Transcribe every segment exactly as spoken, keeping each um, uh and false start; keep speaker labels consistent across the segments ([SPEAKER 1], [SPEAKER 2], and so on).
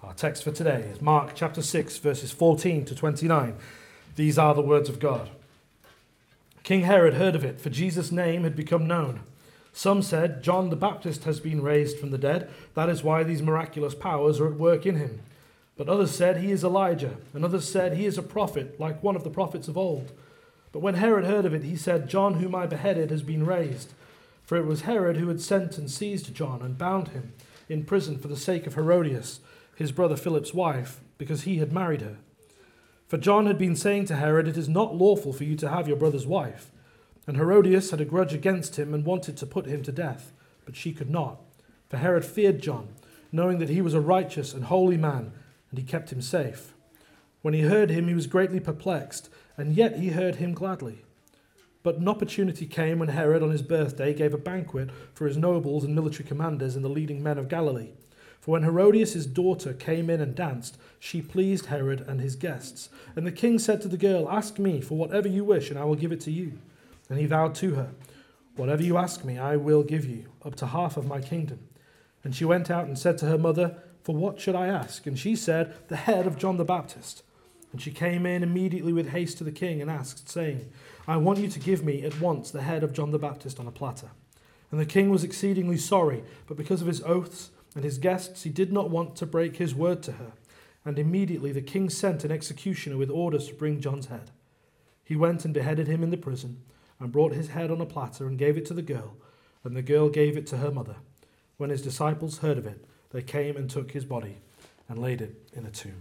[SPEAKER 1] Our text for today is Mark chapter six, verses fourteen to twenty-nine. These are the words of God. King Herod heard of it, for Jesus' name had become known. Some said, John the Baptist has been raised from the dead. That is why these miraculous powers are at work in him. But others said, he is Elijah. And others said, he is a prophet, like one of the prophets of old. But when Herod heard of it, he said, John, whom I beheaded, has been raised. For it was Herod who had sent and seized John and bound him in prison for the sake of Herodias, his brother Philip's wife, because he had married her. For John had been saying to Herod, it is not lawful for you to have your brother's wife. And Herodias had a grudge against him and wanted to put him to death, but she could not. For Herod feared John, knowing that he was a righteous and holy man, and he kept him safe. When he heard him, he was greatly perplexed, and yet he heard him gladly. But an opportunity came when Herod, on his birthday, gave a banquet for his nobles and military commanders and the leading men of Galilee. For when Herodias' daughter came in and danced, she pleased Herod and his guests. And the king said to the girl, ask me for whatever you wish, and I will give it to you. And he vowed to her, whatever you ask me, I will give you, up to half of my kingdom. And she went out and said to her mother, for what should I ask? And she said, the head of John the Baptist. And she came in immediately with haste to the king and asked, saying, I want you to give me at once the head of John the Baptist on a platter. And the king was exceedingly sorry, but because of his oaths and his guests, he did not want to break his word to her. And immediately the king sent an executioner with orders to bring John's head. He went and beheaded him in the prison, and brought his head on a platter and gave it to the girl, and the girl gave it to her mother. When his disciples heard of it, they came and took his body and laid it in a tomb.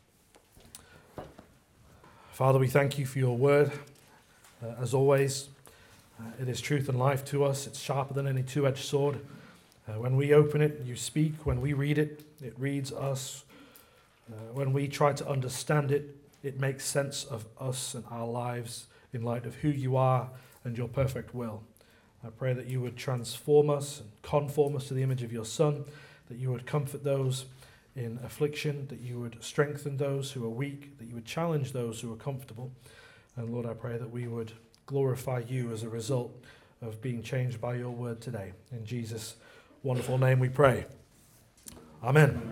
[SPEAKER 1] Father, we thank you for your word. Uh, as always, uh, it is truth and life to us. It's sharper than any two-edged sword. Uh, when we open it, you speak. When we read it, it reads us. Uh, when we try to understand it, it makes sense of us and our lives in light of who you are and your perfect will. I pray that you would transform us and conform us to the image of your Son, that you would comfort those in affliction, that you would strengthen those who are weak, that you would challenge those who are comfortable. And Lord, I pray that we would glorify you as a result of being changed by your word today. In Jesus' wonderful name we pray. Amen.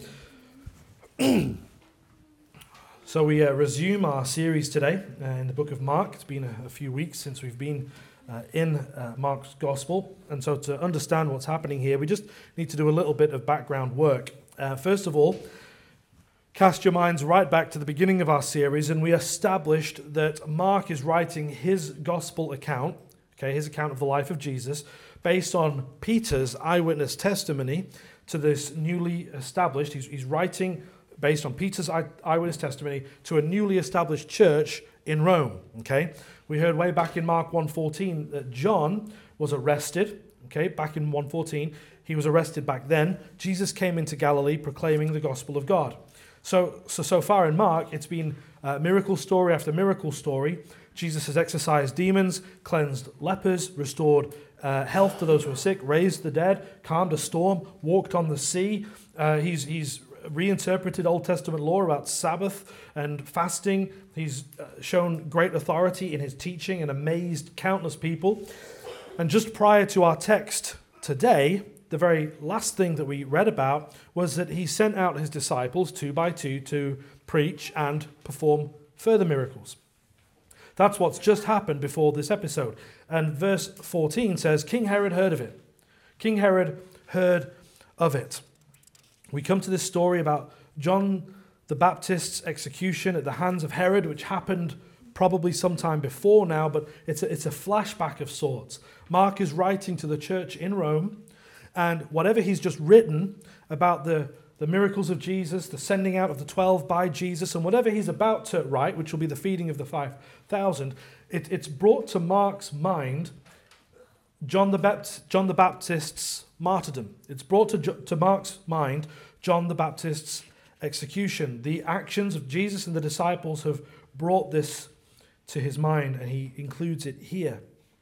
[SPEAKER 1] Amen. So we uh, resume our series today uh, in the book of Mark. It's been a, a few weeks since we've been uh, in uh, Mark's gospel. And so to understand what's happening here, we just need to do a little bit of background work. Uh, first of all, cast your minds right back to the beginning of our series, and we established that Mark is writing his gospel account, okay, his account of the life of Jesus, based on Peter's eyewitness testimony to this newly established, he's, he's writing based on Peter's eyewitness testimony to a newly established church in Rome, okay? We heard way back in Mark one fourteen that John was arrested, okay, back in one fourteen. He was arrested back then. Jesus came into Galilee proclaiming the gospel of God. So, so, so far in Mark, it's been uh, miracle story after miracle story. Jesus has exorcised demons, cleansed lepers, restored uh, health to those who are sick, raised the dead, calmed a storm, walked on the sea. Uh, he's he's reinterpreted Old Testament law about Sabbath and fasting. He's uh, shown great authority in his teaching and amazed countless people. And just prior to our text today, the very last thing that we read about was that he sent out his disciples two by two to preach and perform further miracles. That's what's just happened before this episode. And verse fourteen says, King Herod heard of it. King Herod heard of it. We come to this story about John the Baptist's execution at the hands of Herod, which happened probably sometime before now, but it's a, it's a flashback of sorts. Mark is writing to the church in Rome, and whatever he's just written about the, the miracles of Jesus, the sending out of the twelve by Jesus, and whatever he's about to write, which will be the feeding of the five thousand, it, it's brought to Mark's mind John the, Bapt- John the Baptist's martyrdom. It's brought to, to Mark's mind John the Baptist's execution. The actions of Jesus and the disciples have brought this to his mind, and he includes it here.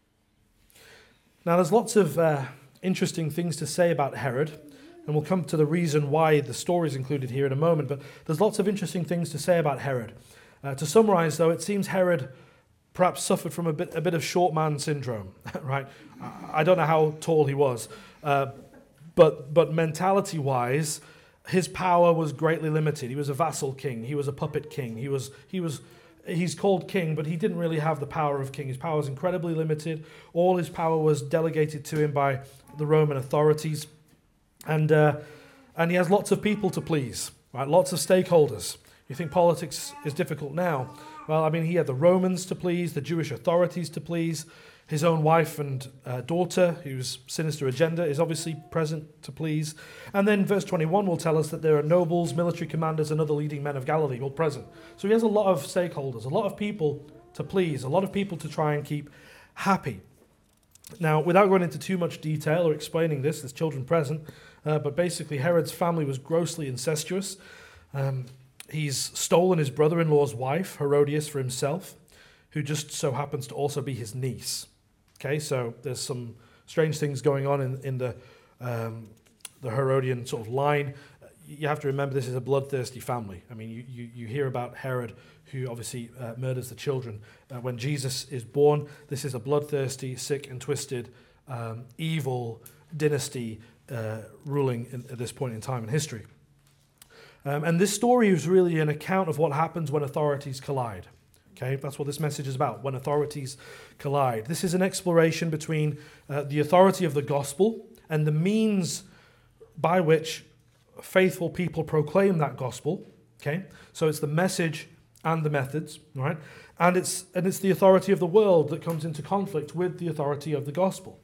[SPEAKER 1] Now, there's lots of uh, interesting things to say about Herod, and we'll come to the reason why the story is included here in a moment, but there's lots of interesting things to say about Herod. Uh, to summarize, though, it seems Herod perhaps suffered from a bit a bit of short man syndrome, right? I don't know how tall he was, uh, but but mentality-wise, his power was greatly limited. He was a vassal king. He was a puppet king. He was, he was, he's called king, but he didn't really have the power of king. His power was incredibly limited. All his power was delegated to him by the Roman authorities. And, uh, and he has lots of people to please, right? Lots of stakeholders. You think politics is difficult now? Well, I mean, he had the Romans to please, the Jewish authorities to please. His own wife and uh, daughter, whose sinister agenda is obviously present to please. And then verse twenty-one will tell us that there are nobles, military commanders, and other leading men of Galilee all present. So he has a lot of stakeholders, a lot of people to please, a lot of people to try and keep happy. Now, without going into too much detail or explaining this, there's children present, uh, but basically Herod's family was grossly incestuous. Um, he's stolen his brother-in-law's wife, Herodias, for himself, who just so happens to also be his niece. Okay, so there's some strange things going on in, in the um, the Herodian sort of line. You have to remember this is a bloodthirsty family. I mean, you, you, you hear about Herod, who obviously uh, murders the children. Uh, when Jesus is born, this is a bloodthirsty, sick and twisted, um, evil dynasty uh, ruling in, at this point in time in history. Um, and this story is really an account of what happens when authorities collide. Okay, that's what this message is about, when authorities collide. This is an exploration between uh, the authority of the gospel and the means by which faithful people proclaim that gospel. Okay, so it's the message and the methods, right? And it's and it's the authority of the world that comes into conflict with the authority of the gospel,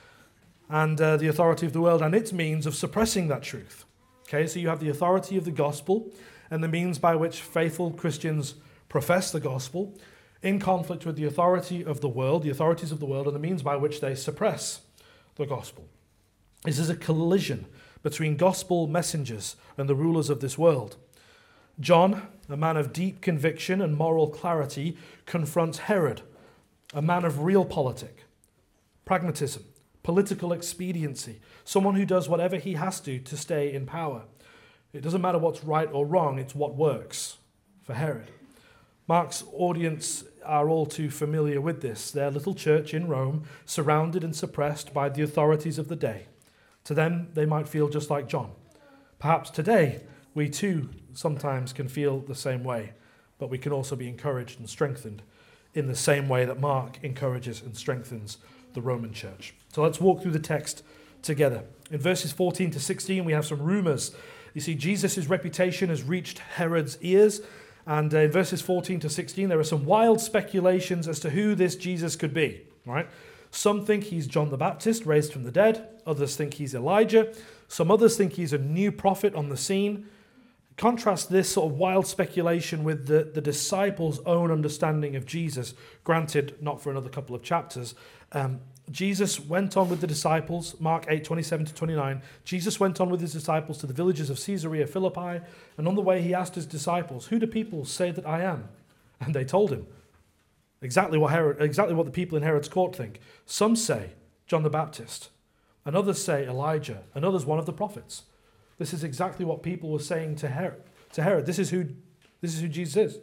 [SPEAKER 1] and uh, the authority of the world and its means of suppressing that truth. Okay, so you have the authority of the gospel and the means by which faithful Christians profess the gospel in conflict with the authority of the world, the authorities of the world, and the means by which they suppress the gospel. This is a collision between gospel messengers and the rulers of this world. John, a man of deep conviction and moral clarity, confronts Herod, a man of real politic, pragmatism, political expediency, someone who does whatever he has to to stay in power. It doesn't matter what's right or wrong, it's what works for Herod. Mark's audience are all too familiar with this. Their little church in Rome, surrounded and suppressed by the authorities of the day. To them, they might feel just like John. Perhaps today, we too sometimes can feel the same way, but we can also be encouraged and strengthened in the same way that Mark encourages and strengthens the Roman church. So let's walk through the text together. In verses fourteen to sixteen, we have some rumors. You see, Jesus' reputation has reached Herod's ears. And uh, in verses fourteen to sixteen, there are some wild speculations as to who this Jesus could be. Right? Some think he's John the Baptist, raised from the dead. Others think he's Elijah. Some others think he's a new prophet on the scene. Contrast this sort of wild speculation with the, the disciples' own understanding of Jesus, granted not for another couple of chapters. Um, Jesus went on with the disciples, Mark eight, twenty-seven to twenty-nine. Jesus went on with his disciples to the villages of Caesarea Philippi, and on the way he asked his disciples, "Who do people say that I am?" And they told him exactly what Herod, exactly what the people in Herod's court think. Some say John the Baptist, and others say Elijah, and others one of the prophets. This is exactly what people were saying to Herod. To Herod, this is who, this is who Jesus is.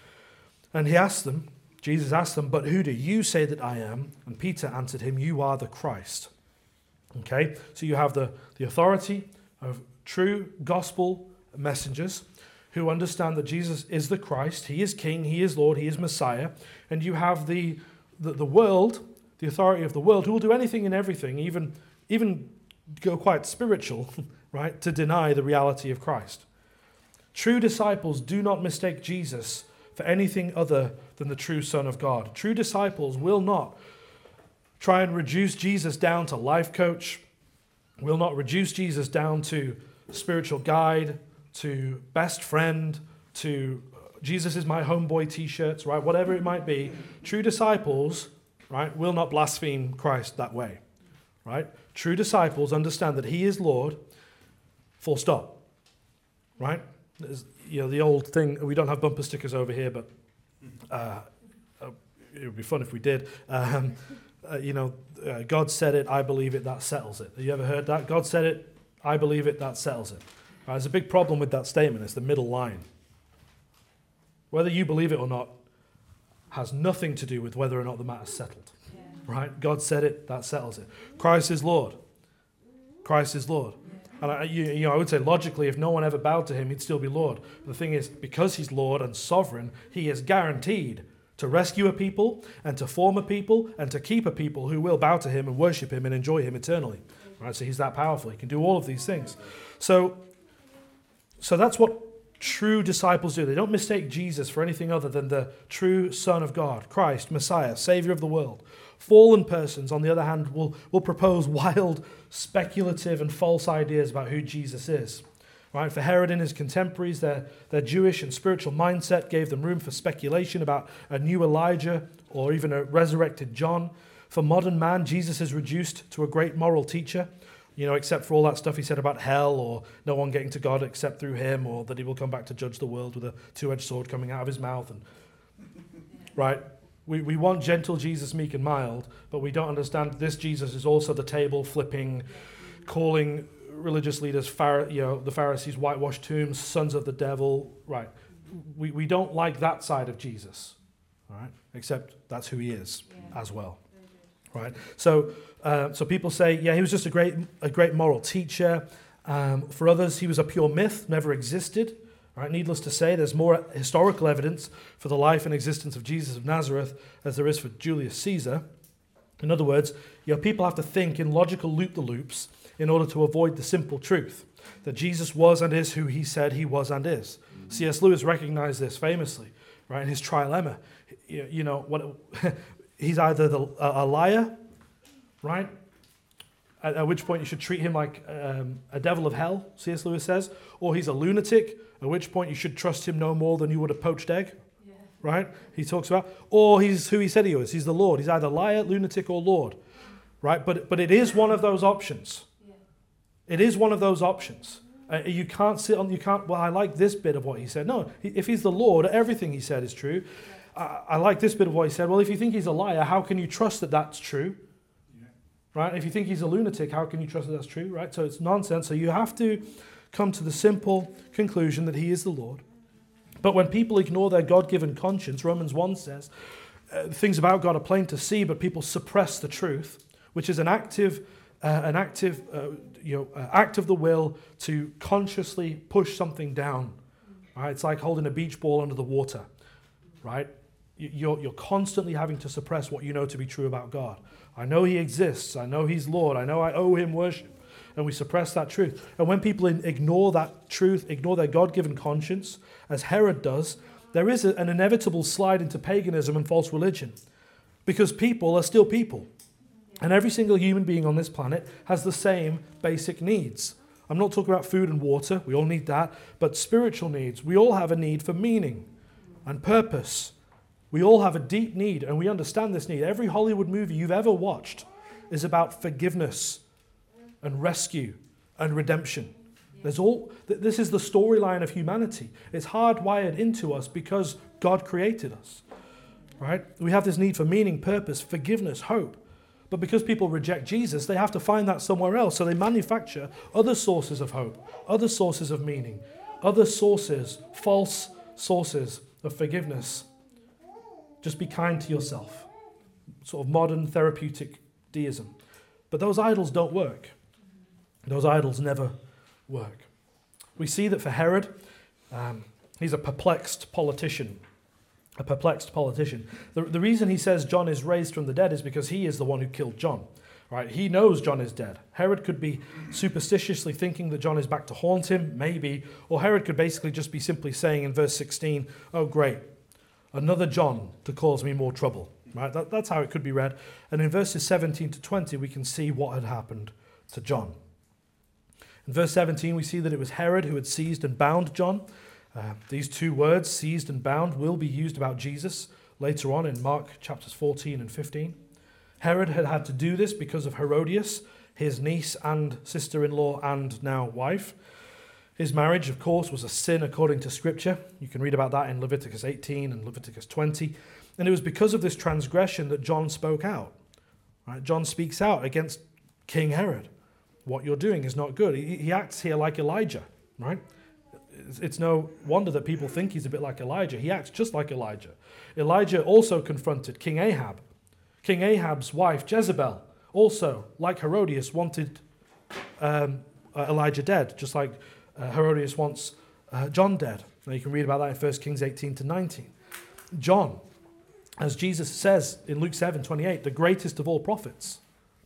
[SPEAKER 1] And he asked them, Jesus asked them, "But who do you say that I am?" And Peter answered him, "You are the Christ." Okay, so you have the, the authority of true gospel messengers who understand that Jesus is the Christ. He is King, he is Lord, he is Messiah. And you have the, the, the world, the authority of the world, who will do anything and everything, even, even go quite spiritual, right, to deny the reality of Christ. True disciples do not mistake Jesus for anything other than the true Son of God. True disciples will not try and reduce Jesus down to life coach, will not reduce Jesus down to spiritual guide, to best friend, to Jesus is my homeboy t-shirts, right? Whatever it might be. True disciples, right, will not blaspheme Christ that way, right? True disciples understand that he is Lord, full stop, right? There's, you know, the old thing, we don't have bumper stickers over here, but uh, uh, it would be fun if we did. Um, uh, you know, uh, God said it, I believe it, that settles it. Have you ever heard that? God said it, I believe it, that settles it. Right, there's a big problem with that statement. It's the middle line. Whether you believe it or not has nothing to do with whether or not the matter's settled. Yeah. Right? God said it, that settles it. Christ is Lord. Christ is Lord. And I, you, you know, I would say logically, if no one ever bowed to him, he'd still be Lord. But the thing is, because he's Lord and sovereign, he is guaranteed to rescue a people and to form a people and to keep a people who will bow to him and worship him and enjoy him eternally. Right? So he's that powerful. He can do all of these things. So, so that's what true disciples do. They don't mistake Jesus for anything other than the true Son of God, Christ, Messiah, Savior of the world. Fallen persons, on the other hand, will, will propose wild, speculative and false ideas about who Jesus is. Right? For Herod and his contemporaries, their, their Jewish and spiritual mindset gave them room for speculation about a new Elijah or even a resurrected John. For modern man, Jesus is reduced to a great moral teacher, you know, except for all that stuff he said about hell or no one getting to God except through him, or that he will come back to judge the world with a two-edged sword coming out of his mouth. And right? We we want gentle Jesus, meek and mild, but we don't understand this Jesus is also the table flipping, calling religious leaders, Phar- you know, the Pharisees, whitewashed tombs, sons of the devil. Right? We we don't like that side of Jesus, all right? Except that's who he is yeah. as well, right? So uh, so people say, yeah, he was just a great a great moral teacher. Um, for others, he was a pure myth, never existed. Right? Needless to say, there's more historical evidence for the life and existence of Jesus of Nazareth as there is for Julius Caesar. In other words, you know, people have to think in logical loop-the-loops in order to avoid the simple truth that Jesus was and is who he said he was and is. Mm-hmm. C S Lewis recognized this famously, right, in his trilemma. You, you know, what he's either the, a, a liar, right, at, at which point you should treat him like um, a devil of hell, C S Lewis says, or he's a lunatic, at which point you should trust him no more than you would a poached egg, yeah. right? He talks about, or he's who he said he was. He's the Lord. He's either liar, lunatic, or Lord, right? But but it is one of those options. Yeah. It is one of those options. Uh, you can't sit on, you can't, well, I like this bit of what he said. No, he, if he's the Lord, everything he said is true. Yeah. I, I like this bit of what he said. Well, if you think he's a liar, how can you trust that that's true? Yeah. Right? If you think he's a lunatic, how can you trust that that's true? Right? So it's nonsense. So you have to come to the simple conclusion that he is the Lord. But when people ignore their God-given conscience, Romans one says, uh, things about God are plain to see, but people suppress the truth, which is an active, uh, an active, uh, you know, uh, act of the will to consciously push something down. Right? It's like holding a beach ball under the water, right? You're, you're constantly having to suppress what you know to be true about God. I know he exists. I know he's Lord. I know I owe him worship. And we suppress that truth. And when people ignore that truth, ignore their God-given conscience, as Herod does, there is a, an inevitable slide into paganism and false religion. Because people are still people. And every single human being on this planet has the same basic needs. I'm not talking about food and water. We all need that. But spiritual needs. We all have a need for meaning and purpose. We all have a deep need, and we understand this need. Every Hollywood movie you've ever watched is about forgiveness and rescue and redemption. There's all. This is the storyline of humanity. It's hardwired into us because God created us. Right? We have this need for meaning, purpose, forgiveness, hope. But because people reject Jesus, they have to find that somewhere else. So they manufacture other sources of hope, other sources of meaning, other sources, false sources of forgiveness. Just be kind to yourself. Sort of modern therapeutic deism. But those idols don't work. Those idols never work. We see that for Herod, um, he's a perplexed politician. A perplexed politician. The, the reason he says John is raised from the dead is because he is the one who killed John. Right? He knows John is dead. Herod could be superstitiously thinking that John is back to haunt him, maybe. Or Herod could basically just be simply saying in verse sixteen, oh great, another John to cause me more trouble. Right? That, that's how it could be read. And in verses seventeen to twenty, we can see what had happened to John. In verse seventeen, we see that it was Herod who had seized and bound John. Uh, these two words, seized and bound, will be used about Jesus later on in Mark chapters fourteen and fifteen. Herod had had to do this because of Herodias, his niece and sister-in-law and now wife. His marriage, of course, was a sin according to Scripture. You can read about that in Leviticus eighteen and Leviticus twenty. And it was because of this transgression that John spoke out. Right? John speaks out against King Herod. What you're doing is not good. He, he acts here like Elijah, right? It's, it's no wonder that people think he's a bit like Elijah. He acts just like Elijah. Elijah also confronted King Ahab. King Ahab's wife, Jezebel, also, like Herodias, wanted um, uh, Elijah dead, just like uh, Herodias wants uh, John dead. Now you can read about that in First Kings eighteen to nineteen. John, as Jesus says in Luke seven twenty-eight, the greatest of all prophets.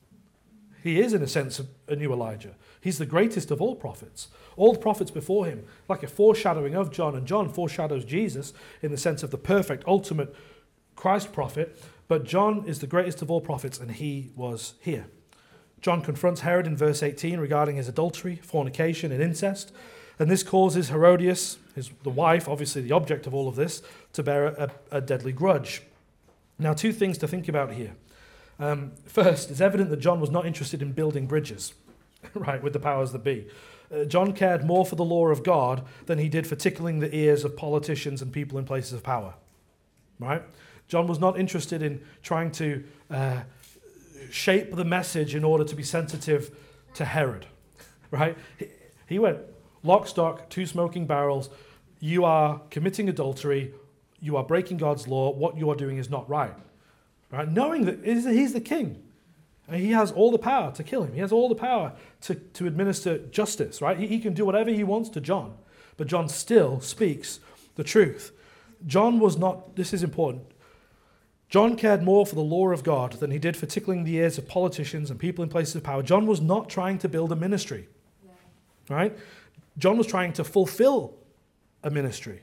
[SPEAKER 1] He is, in a sense, a new Elijah. He's the greatest of all prophets. All the prophets before him, like a foreshadowing of John, and John foreshadows Jesus in the sense of the perfect, ultimate Christ prophet. But John is the greatest of all prophets, and he was here. John confronts Herod in verse eighteen regarding his adultery, fornication, and incest. And this causes Herodias, his, the wife, obviously the object of all of this, to bear a, a deadly grudge. Now, two things to think about here. Um, first, it's evident that John was not interested in building bridges, right, with the powers that be. Uh, John cared more for the law of God than he did for tickling the ears of politicians and people in places of power, right? John was not interested in trying to uh, shape the message in order to be sensitive to Herod, right? He, he went, lock, stock, two smoking barrels. You are committing adultery. You are breaking God's law. What you are doing is not right. Right? Knowing that he's the king. And he has all the power to kill him. He has all the power to, to administer justice. Right? He, he can do whatever he wants to John. But John still speaks the truth. John was not, this is important, John cared more for the law of God than he did for tickling the ears of politicians and people in places of power. John was not trying to build a ministry. Yeah. Right? John was trying to fulfill a ministry.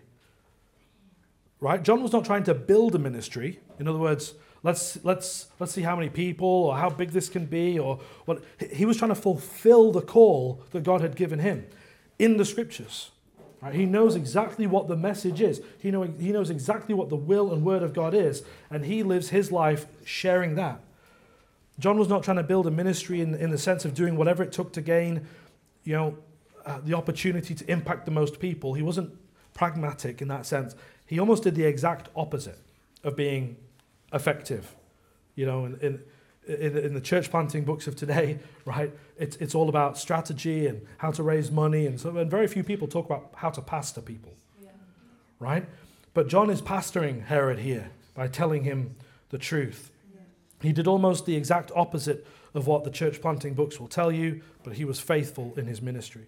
[SPEAKER 1] Right? John was not trying to build a ministry. In other words, let's let's let's see how many people or how big this can be, or what. He was trying to fulfill the call that God had given him in the scriptures. Right? He knows exactly what the message is. He know he knows exactly what the will and word of God is, and he lives his life sharing that. John was not trying to build a ministry in, in the sense of doing whatever it took to gain, you know, uh, the opportunity to impact the most people. He wasn't pragmatic in that sense. He almost did the exact opposite of being effective. You know, in, in in in the church planting books of today, right? It's it's all about strategy and how to raise money, and so and very few people talk about how to pastor people, yeah. Right? But John is pastoring Herod here by telling him the truth. Yeah. He did almost the exact opposite of what the church planting books will tell you, but he was faithful in his ministry.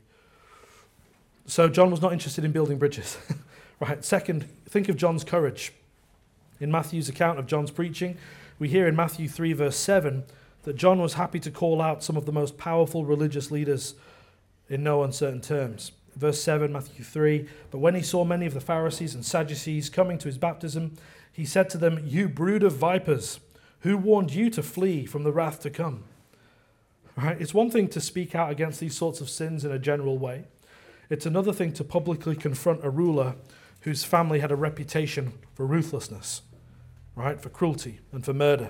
[SPEAKER 1] So John was not interested in building bridges. Right. Second, think of John's courage. In Matthew's account of John's preaching, we hear in Matthew three, verse seven, that John was happy to call out some of the most powerful religious leaders in no uncertain terms. Verse seven, Matthew three, but when he saw many of the Pharisees and Sadducees coming to his baptism, he said to them, "You brood of vipers, who warned you to flee from the wrath to come?" Right? It's one thing to speak out against these sorts of sins in a general way. It's another thing to publicly confront a ruler whose family had a reputation for ruthlessness, right, for cruelty and for murder.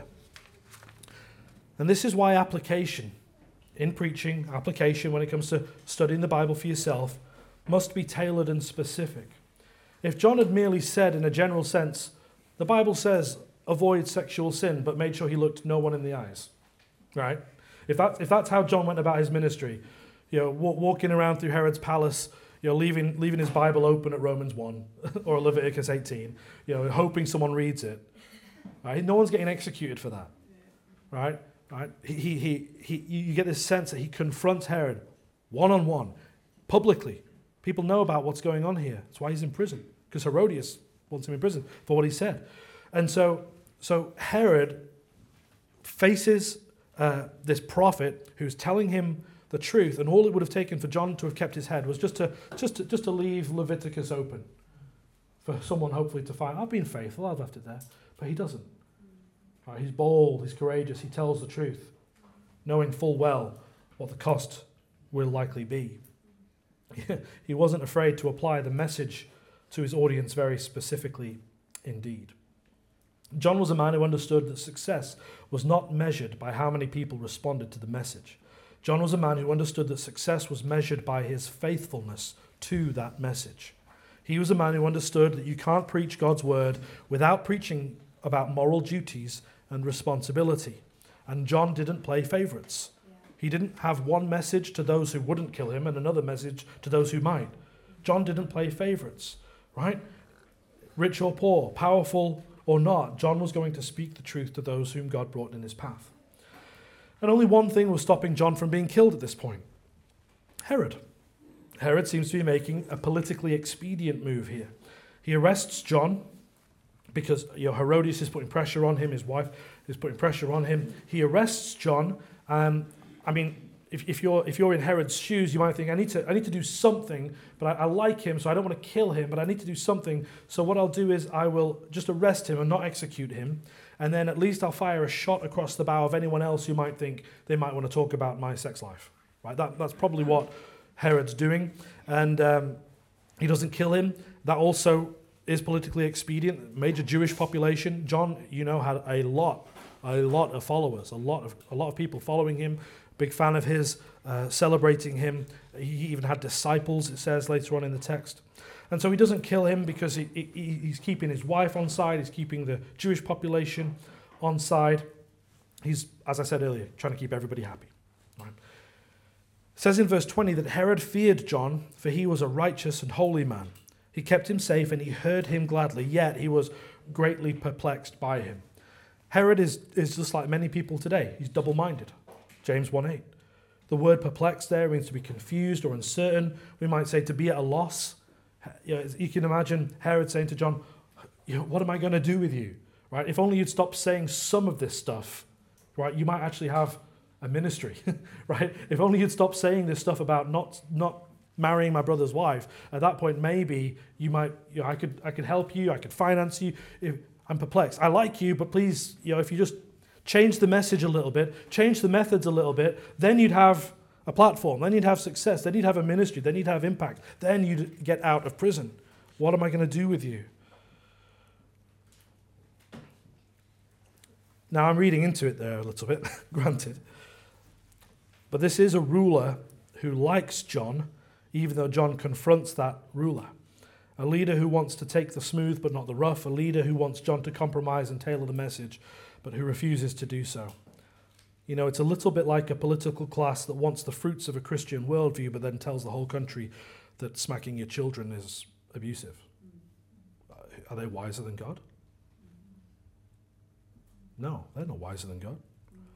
[SPEAKER 1] And this is why application in preaching, application when it comes to studying the Bible for yourself, must be tailored and specific. If John had merely said in a general sense, the Bible says avoid sexual sin, but made sure he looked no one in the eyes, right? If that if that's how John went about his ministry, you know, walking around through Herod's palace, you know, leaving leaving his Bible open at Romans one or Leviticus eighteen, you know, hoping someone reads it. Right? No one's getting executed for that. Right? Right? He he he, he you get this sense that he confronts Herod one on one, publicly. People know about what's going on here. That's why he's in prison, because Herodias wants him in prison for what he said. And so so Herod faces uh, this prophet who's telling him the truth, and all it would have taken for John to have kept his head was just to just to, just to leave Leviticus open for someone hopefully to find. I've been faithful, I've left it there, but he doesn't. Right, he's bold, he's courageous, he tells the truth, knowing full well what the cost will likely be. He wasn't afraid to apply the message to his audience very specifically indeed. John was a man who understood that success was not measured by how many people responded to the message. John was a man who understood that success was measured by his faithfulness to that message. He was a man who understood that you can't preach God's word without preaching about moral duties and responsibility. And John didn't play favorites. Yeah. He didn't have one message to those who wouldn't kill him and another message to those who might. John didn't play favorites, right? Rich or poor, powerful or not, John was going to speak the truth to those whom God brought in his path. And only one thing was stopping John from being killed at this point. Herod. Herod seems to be making a politically expedient move here. He arrests John because you know, Herodias is putting pressure on him, his wife is putting pressure on him. He arrests John. Um, I mean, if, if you're if you're in Herod's shoes, you might think, I need to I need to do something, but I, I like him, so I don't want to kill him, but I need to do something. So what I'll do is I will just arrest him and not execute him, and then at least I'll fire a shot across the bow of anyone else who might think they might want to talk about my sex life. Right? That that's probably what Herod's doing, and um, he doesn't kill him. That also is politically expedient. Major Jewish population. John, you know, had a lot, a lot of followers, a lot of a lot of people following him. Big fan of his, uh, celebrating him. He even had disciples, it says later on in the text. And so he doesn't kill him because he, he, he's keeping his wife on side. He's keeping the Jewish population on side. He's, as I said earlier, trying to keep everybody happy. Right? It says in verse twenty that Herod feared John, for he was a righteous and holy man. He kept him safe and he heard him gladly, yet he was greatly perplexed by him. Herod is, is just like many people today. He's double-minded. James one eight. The word perplexed there means to be confused or uncertain. We might say to be at a loss. You know, you can imagine Herod saying to John, you know, what am I going to do with you? Right? If only you'd stop saying some of this stuff, right? You might actually have a ministry, right? If only you'd stop saying this stuff about not not marrying my brother's wife. At that point, maybe you might, you know, I could I could help you, I could finance you. If I'm perplexed. I like you, but please, you know, if you just change the message a little bit, change the methods a little bit, then you'd have a platform, then you'd have success, then you'd have a ministry, then you'd have impact, then you'd get out of prison. What am I going to do with you? Now, I'm reading into it there a little bit, granted. But this is a ruler who likes John, even though John confronts that ruler. A leader who wants to take the smooth but not the rough, a leader who wants John to compromise and tailor the message, but who refuses to do so. You know, it's a little bit like a political class that wants the fruits of a Christian worldview, but then tells the whole country that smacking your children is abusive. Are they wiser than God? No, they're not wiser than God.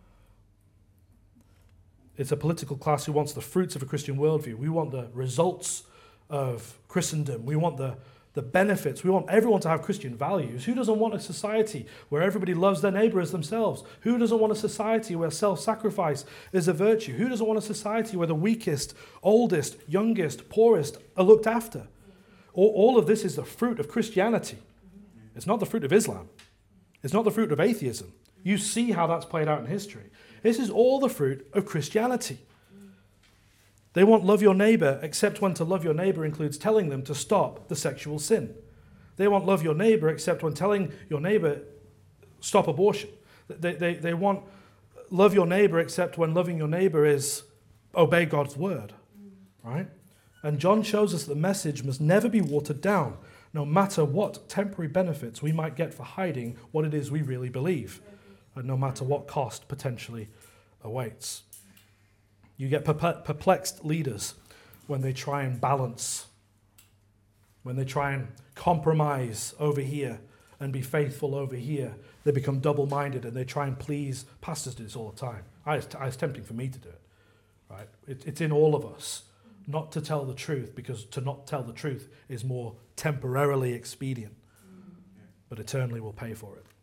[SPEAKER 1] It's a political class who wants the fruits of a Christian worldview. We want the results of Christendom. We want the The benefits. We want everyone to have Christian values. Who doesn't want a society where everybody loves their neighbor as themselves? Who doesn't want a society where self-sacrifice is a virtue? Who doesn't want a society where the weakest, oldest, youngest, poorest are looked after? All, all of this is the fruit of Christianity. It's not the fruit of Islam. It's not the fruit of atheism. You see how that's played out in history. This is all the fruit of Christianity. They want love your neighbor, except when to love your neighbor includes telling them to stop the sexual sin. They want love your neighbor, except when telling your neighbor, stop abortion. They, they, they want love your neighbor, except when loving your neighbor is obey God's word, right? And John shows us that the message must never be watered down, no matter what temporary benefits we might get for hiding what it is we really believe, and no matter what cost potentially awaits. You get perplexed leaders when they try and balance, when they try and compromise over here and be faithful over here. They become double-minded and they try and please. Pastors do this all the time. I, it's, it's tempting for me to do it, right? It, it's in all of us not to tell the truth, because to not tell the truth is more temporarily expedient, but eternally we'll pay for it.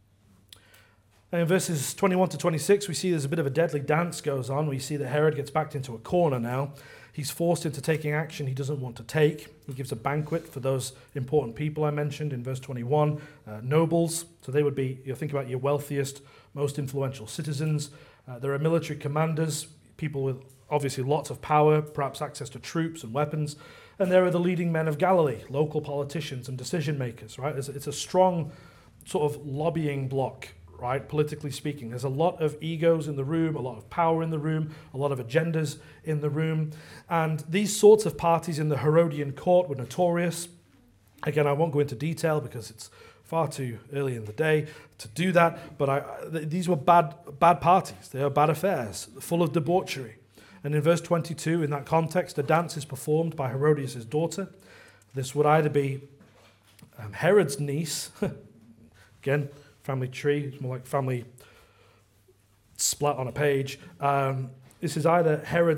[SPEAKER 1] And in verses twenty-one to twenty-six, we see there's a bit of a deadly dance goes on. We see that Herod gets backed into a corner now. He's forced into taking action he doesn't want to take. He gives a banquet for those important people I mentioned in verse twenty-one, uh, nobles. So they would be, you know, think about your wealthiest, most influential citizens. Uh, there are military commanders, people with obviously lots of power, perhaps access to troops and weapons. And there are the leading men of Galilee, local politicians and decision makers, right? It's, it's a strong sort of lobbying bloc, right, politically speaking. There's a lot of egos in the room, a lot of power in the room, a lot of agendas in the room. And these sorts of parties in the Herodian court were notorious. Again, I won't go into detail because it's far too early in the day to do that, but I, th- these were bad, bad parties. They are bad affairs, full of debauchery. And in verse twenty-two, in that context, a dance is performed by Herodias' daughter. This would either be um, Herod's niece, again, family tree, it's more like family splat on a page. Um, this is either Herod's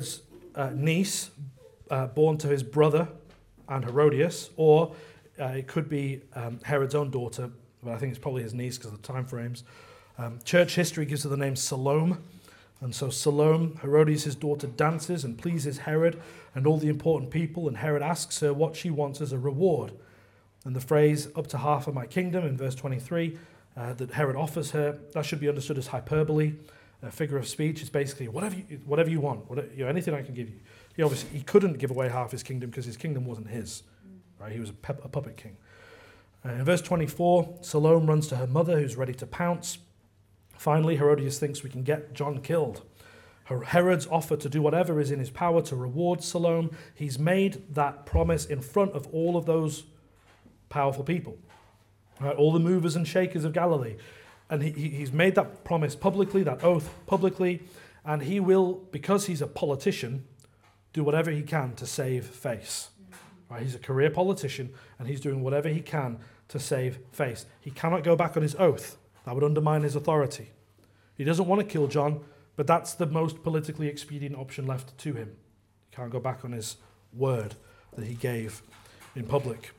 [SPEAKER 1] uh, niece uh, born to his brother and Herodias, or uh, it could be um, Herod's own daughter, but I think it's probably his niece because of the time frames. Um, church history gives her the name Salome, and so Salome, Herodias' daughter, dances and pleases Herod and all the important people, and Herod asks her what she wants as a reward. And the phrase, up to half of my kingdom, in verse twenty-three, uh, that Herod offers her, that should be understood as hyperbole, a figure of speech. It's basically, whatever you, whatever you want, whatever, you know, anything I can give you. He obviously he couldn't give away half his kingdom because his kingdom wasn't his. Right? He was a, pe- a puppet king. Uh, in verse twenty-four, Salome runs to her mother, who's ready to pounce. Finally, Herodias thinks we can get John killed. Her- Herod's offer to do whatever is in his power to reward Salome. He's made that promise in front of all of those powerful people, right? All the movers and shakers of Galilee. And he, he's made that promise publicly, that oath publicly, and he will, because he's a politician, do whatever he can to save face. Right? He's a career politician, and he's doing whatever he can to save face. He cannot go back on his oath. That would undermine his authority. He doesn't want to kill John, but that's the most politically expedient option left to him. He can't go back on his word that he gave in public.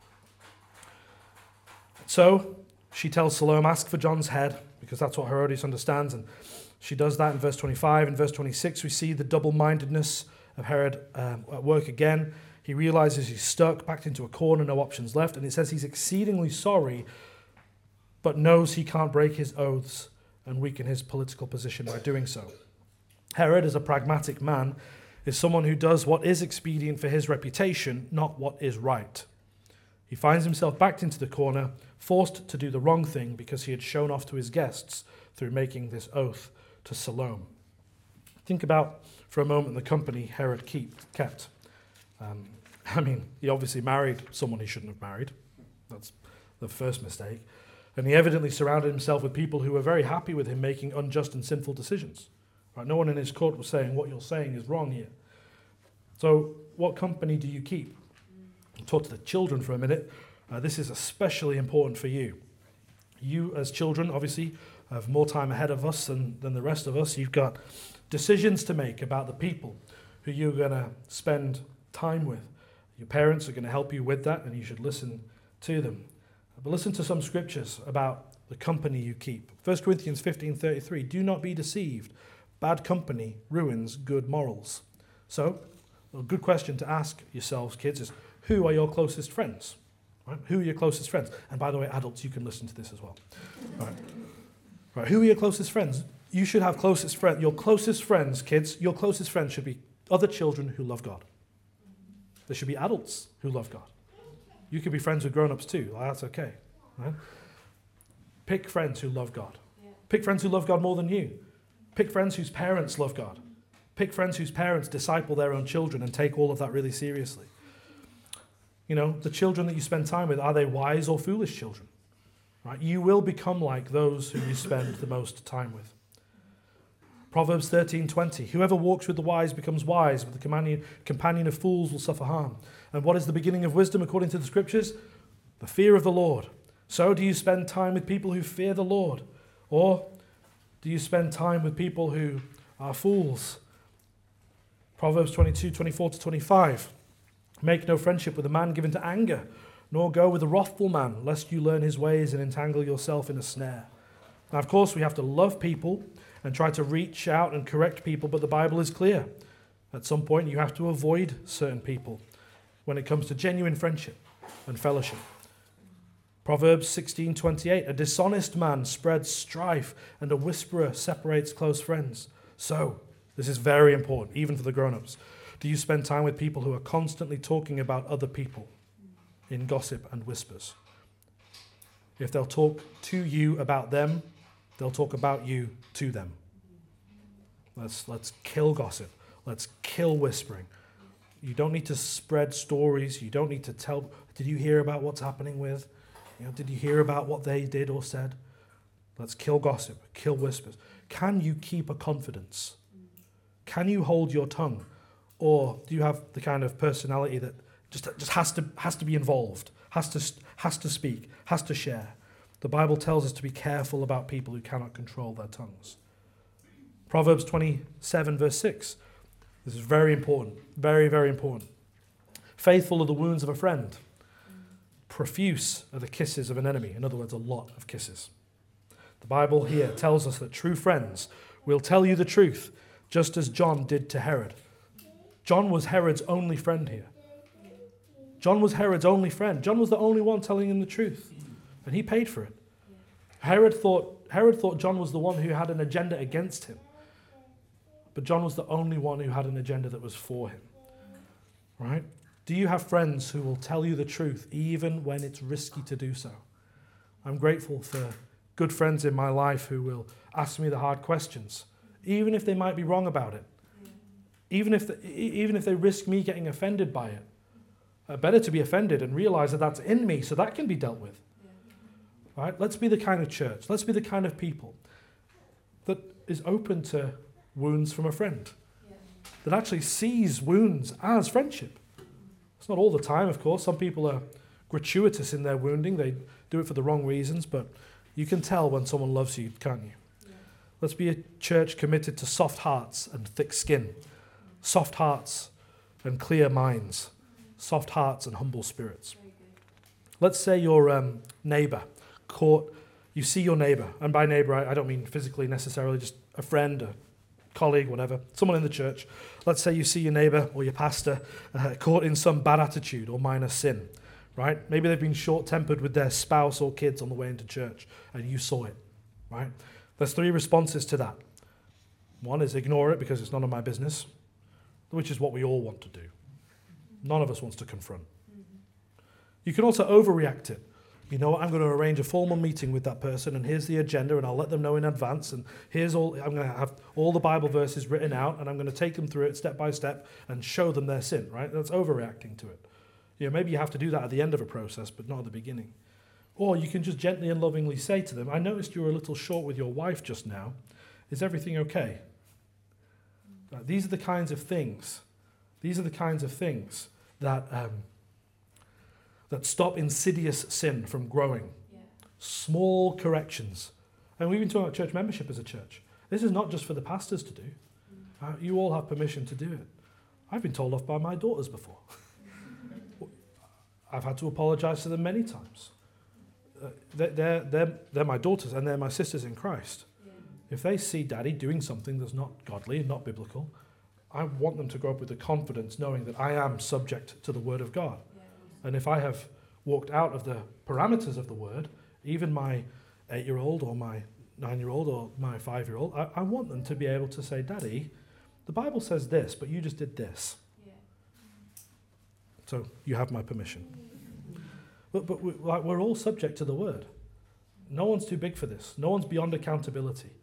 [SPEAKER 1] So she tells Salome, ask for John's head, because that's what Herodias understands, and she does that in verse twenty-five. In verse twenty-six, we see the double-mindedness of Herod um, at work again. He realizes he's stuck, backed into a corner, no options left, and it says he's exceedingly sorry, but knows he can't break his oaths and weaken his political position by doing so. Herod, as a pragmatic man, is someone who does what is expedient for his reputation, not what is right. He finds himself backed into the corner, forced to do the wrong thing because he had shown off to his guests through making this oath to Salome. Think about, for a moment, the company Herod keep, kept. Um, I mean, he obviously married someone he shouldn't have married. That's the first mistake. And he evidently surrounded himself with people who were very happy with him making unjust and sinful decisions. Right? No one in his court was saying, what you're saying is wrong here. So what company do you keep? I'll talk to the children for a minute. Uh, this is especially important for you. You as children, obviously, have more time ahead of us than, than the rest of us. You've got decisions to make about the people who you're going to spend time with. Your parents are going to help you with that, and you should listen to them. But listen to some scriptures about the company you keep. First Corinthians fifteen thirty-three, do not be deceived. Bad company ruins good morals. So, a good question to ask yourselves, kids, is who are your closest friends? Right? Who are your closest friends? And by the way, adults, you can listen to this as well. Right. Right. Who are your closest friends? You should have closest friends. Your closest friends, kids, your closest friends should be other children who love God. There should be adults who love God. You could be friends with grown-ups too. Like, that's okay. Right? Pick friends who love God. Pick friends who love God more than you. Pick friends whose parents love God. Pick friends whose parents disciple their own children and take all of that really seriously. You know, the children that you spend time with, are they wise or foolish children? Right? You will become like those who you spend the most time with. Proverbs thirteen twenty, whoever walks with the wise becomes wise, but the companion, companion of fools will suffer harm. And what is the beginning of wisdom according to the scriptures? The fear of the Lord. So do you spend time with people who fear the Lord? Or do you spend time with people who are fools? Proverbs twenty-two, twenty-four to twenty-five. Make no friendship with a man given to anger, nor go with a wrathful man, lest you learn his ways and entangle yourself in a snare. Now, of course, we have to love people and try to reach out and correct people, but the Bible is clear. At some point, you have to avoid certain people when it comes to genuine friendship and fellowship. Proverbs sixteen twenty-eight, a dishonest man spreads strife, and a whisperer separates close friends. So, this is very important, even for the grown-ups. Do you spend time with people who are constantly talking about other people in gossip and whispers? If they'll talk to you about them, they'll talk about you to them. Let's, let's kill gossip. Let's kill whispering. You don't need to spread stories. You don't need to tell, did you hear about what's happening with? You know, did you hear about what they did or said? Let's kill gossip, kill whispers. Can you keep a confidence? Can you hold your tongue? Or do you have the kind of personality that just, just has to has to be involved, has to has to speak, has to share? The Bible tells us to be careful about people who cannot control their tongues. Proverbs twenty-seven, verse six. This is very important. Very, very important. Faithful are the wounds of a friend. Profuse are the kisses of an enemy. In other words, a lot of kisses. The Bible here tells us that true friends will tell you the truth, just as John did to Herod. John was Herod's only friend here. John was Herod's only friend. John was the only one telling him the truth, and he paid for it. Herod thought, Herod thought John was the one who had an agenda against him, but John was the only one who had an agenda that was for him. Right? Do you have friends who will tell you the truth even when it's risky to do so? I'm grateful for good friends in my life who will ask me the hard questions, even if they might be wrong about it. Even if, the, even if they risk me getting offended by it. Uh, better to be offended and realize that that's in me so that can be dealt with. Right? Let's be the kind of church, let's be the kind of people that is open to wounds from a friend, that actually sees wounds as friendship. It's not all the time, of course. Some people are gratuitous in their wounding. They do it for the wrong reasons, but you can tell when someone loves you, can't you? Yeah. Let's be a church committed to soft hearts and thick skin. Soft hearts and clear minds. Soft hearts and humble spirits. Let's say your um, neighbor caught, you see your neighbor, and by neighbor I, I don't mean physically necessarily, just a friend, a colleague, whatever, someone in the church. Let's say you see your neighbor or your pastor uh, caught in some bad attitude or minor sin, right? Maybe they've been short-tempered with their spouse or kids on the way into church, and you saw it, right? There's three responses to that. One is ignore it because it's none of my business, which is what we all want to do. None of us wants to confront. You can also overreact it. You know what, I'm going to arrange a formal meeting with that person, and here's the agenda, and I'll let them know in advance, and here's all, I'm going to have all the Bible verses written out, and I'm going to take them through it step by step and show them their sin, right? That's overreacting to it. You know, maybe you have to do that at the end of a process, but not at the beginning. Or you can just gently and lovingly say to them, I noticed you were a little short with your wife just now. Is everything okay? Right, these are the kinds of things, these are the kinds of things that... Um, that stop insidious sin from growing. Yeah. Small corrections. And we've been talking about church membership as a church. This is not just for the pastors to do. Mm. Uh, you all have permission to do it. I've been told off by my daughters before. I've had to apologize to them many times. Uh, they're, they're, they're, they're my daughters and they're my sisters in Christ. Yeah. If they see daddy doing something that's not godly and not biblical, I want them to grow up with the confidence knowing that I am subject to the word of God. And if I have walked out of the parameters of the word, even my eight-year-old or my nine-year-old or my five-year-old, I, I want them to be able to say, Daddy, the Bible says this, but you just did this. Yeah. So you have my permission. But, but we, like, we're all subject to the word. No one's too big for this. No one's beyond accountability.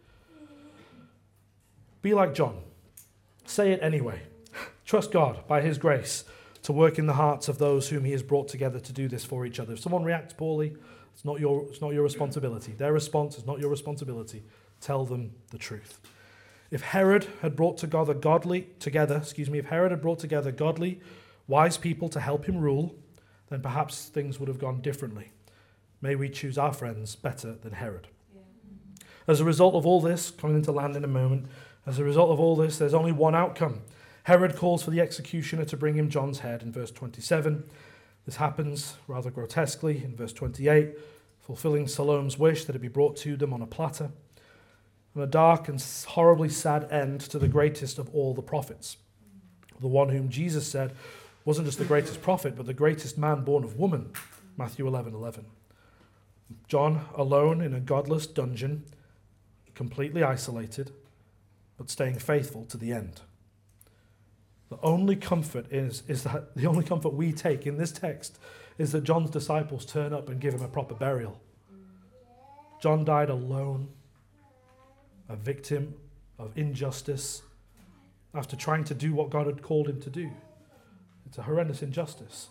[SPEAKER 1] Be like John. Say it anyway. Trust God by his grace to work in the hearts of those whom he has brought together to do this for each other. If someone reacts poorly, it's not your, it's not your responsibility. Their response is not your responsibility. Tell them the truth. If Herod had brought together godly, together, excuse me, if Herod had brought together godly, wise people to help him rule, then perhaps things would have gone differently. May we choose our friends better than Herod. Yeah. As a result of all this, coming into land in a moment, as a result of all this, there's only one outcome. Herod calls for the executioner to bring him John's head in verse twenty-seven. This happens rather grotesquely in verse twenty-eight, fulfilling Salome's wish that it be brought to them on a platter. And a dark and horribly sad end to the greatest of all the prophets. The one whom Jesus said wasn't just the greatest prophet, but the greatest man born of woman, Matthew eleven eleven. John alone in a godless dungeon, completely isolated, but staying faithful to the end. The only comfort is, is that the only comfort we take in this text is that John's disciples turn up and give him a proper burial. John died alone, a victim of injustice, after trying to do what God had called him to do. It's a horrendous injustice.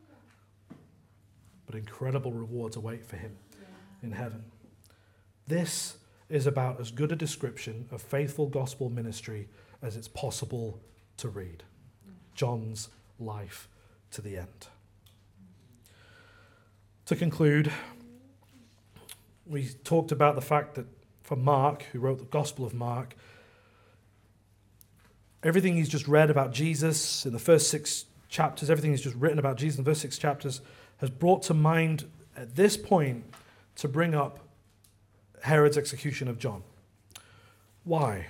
[SPEAKER 1] But incredible rewards await for him in heaven. This is about as good a description of faithful gospel ministry as it's possible to read. John's life to the end. To conclude, we talked about the fact that for Mark, who wrote the Gospel of Mark, everything he's just read about Jesus in the first six chapters, everything he's just written about Jesus in the first six chapters, has brought to mind at this point to bring up Herod's execution of John. Why?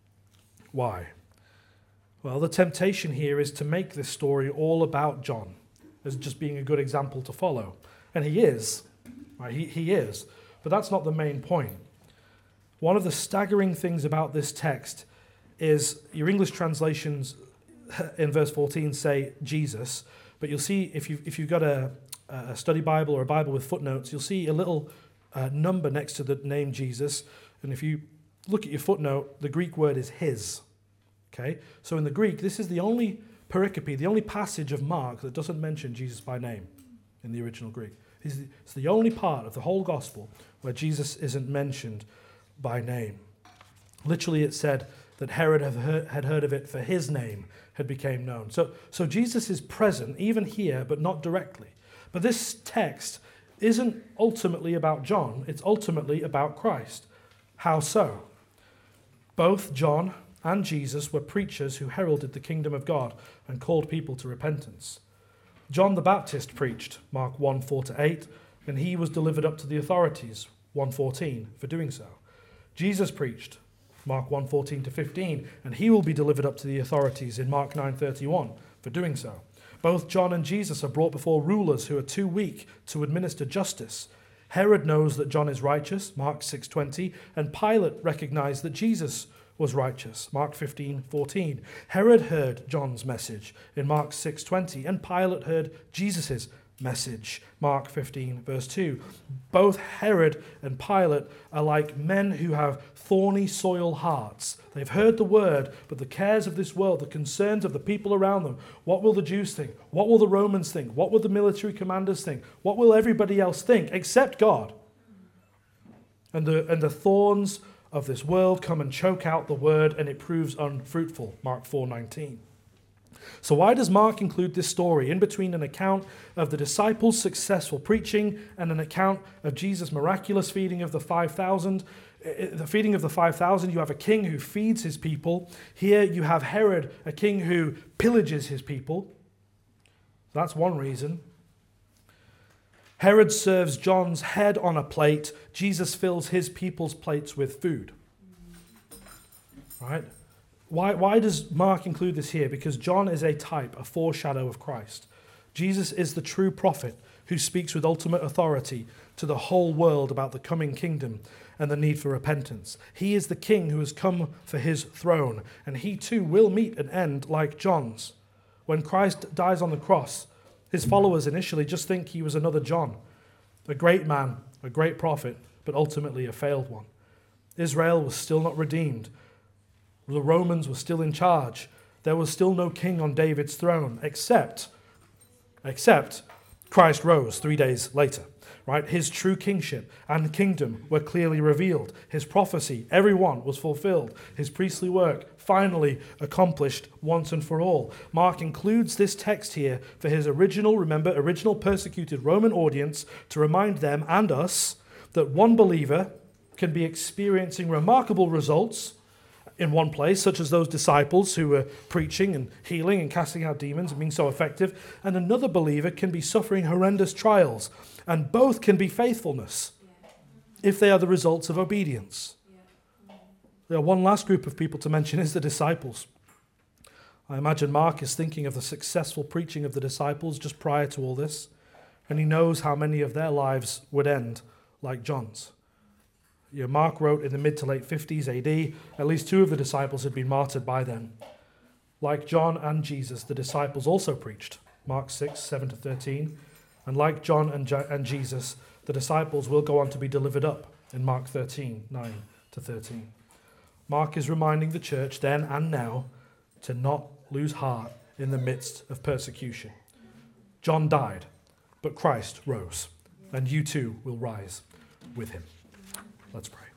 [SPEAKER 1] Why? Well, the temptation here is to make this story all about John as just being a good example to follow. And he is. Right? He, he is. But that's not the main point. One of the staggering things about this text is your English translations in verse fourteen say Jesus, but you'll see if you've, if you've got a, a study Bible or a Bible with footnotes, you'll see a little uh, number next to the name Jesus. And if you look at your footnote, the Greek word is his. Okay, so in the Greek, this is the only pericope, the only passage of Mark that doesn't mention Jesus by name in the original Greek. It's the, it's the only part of the whole gospel where Jesus isn't mentioned by name. Literally, it said that Herod had heard, had heard of it, for his name had become known. So, so Jesus is present even here, but not directly. But this text isn't ultimately about John. It's ultimately about Christ. How so? Both John and Jesus were preachers who heralded the kingdom of God and called people to repentance. John the Baptist preached, Mark one, four to eight, and he was delivered up to the authorities, one fourteen, for doing so. Jesus preached, Mark one, fourteen to fifteen, and he will be delivered up to the authorities in Mark nine, thirty-one, for doing so. Both John and Jesus are brought before rulers who are too weak to administer justice. Herod knows that John is righteous, Mark six, twenty, and Pilate recognized that Jesus was righteous, Mark fifteen, fourteen. Herod heard John's message in Mark six, twenty, and Pilate heard Jesus' message, Mark fifteen, verse two. Both Herod and Pilate are like men who have thorny soil hearts. They've heard the word, but the cares of this world, the concerns of the people around them, what will the Jews think? What will the Romans think? What will the military commanders think? What will everybody else think except God? And the, and the thorns of this world come and choke out the word, and it proves unfruitful, Mark four, nineteen. So why does Mark include this story in between an account of the disciples' successful preaching and an account of Jesus' miraculous feeding of the five thousand? The feeding of the five thousand, you have a king who feeds his people. Here you have Herod, a king who pillages his people. That's one reason. Herod serves John's head on a plate. Jesus fills his people's plates with food. Right? Why, why does Mark include this here? Because John is a type, a foreshadow of Christ. Jesus is the true prophet who speaks with ultimate authority to the whole world about the coming kingdom and the need for repentance. He is the king who has come for his throne, and he too will meet an end like John's. When Christ dies on the cross, his followers initially just think he was another John, a great man, a great prophet, but ultimately a failed one. Israel was still not redeemed. The Romans were still in charge. There was still no king on David's throne, except, except Christ rose three days later. Right? His true kingship and kingdom were clearly revealed. His prophecy, every one, was fulfilled. His priestly work finally accomplished once and for all. Mark includes this text here for his original, remember, original persecuted Roman audience to remind them and us that one believer can be experiencing remarkable results in one place, such as those disciples who were preaching and healing and casting out demons and being so effective, and another believer can be suffering horrendous trials, and both can be faithfulness if they are the results of obedience. There are one last group of people to mention is the disciples. I imagine Mark is thinking of the successful preaching of the disciples just prior to all this, and he knows how many of their lives would end like John's. You know, Mark wrote in the mid to late fifties A D, at least two of the disciples had been martyred by then. Like John and Jesus, the disciples also preached, Mark six, seven to thirteen. And like John and, Je- and Jesus, the disciples will go on to be delivered up in Mark thirteen, nine to thirteen. Mark is reminding the church then and now to not lose heart in the midst of persecution. John died, but Christ rose, and you too will rise with him. Let's pray.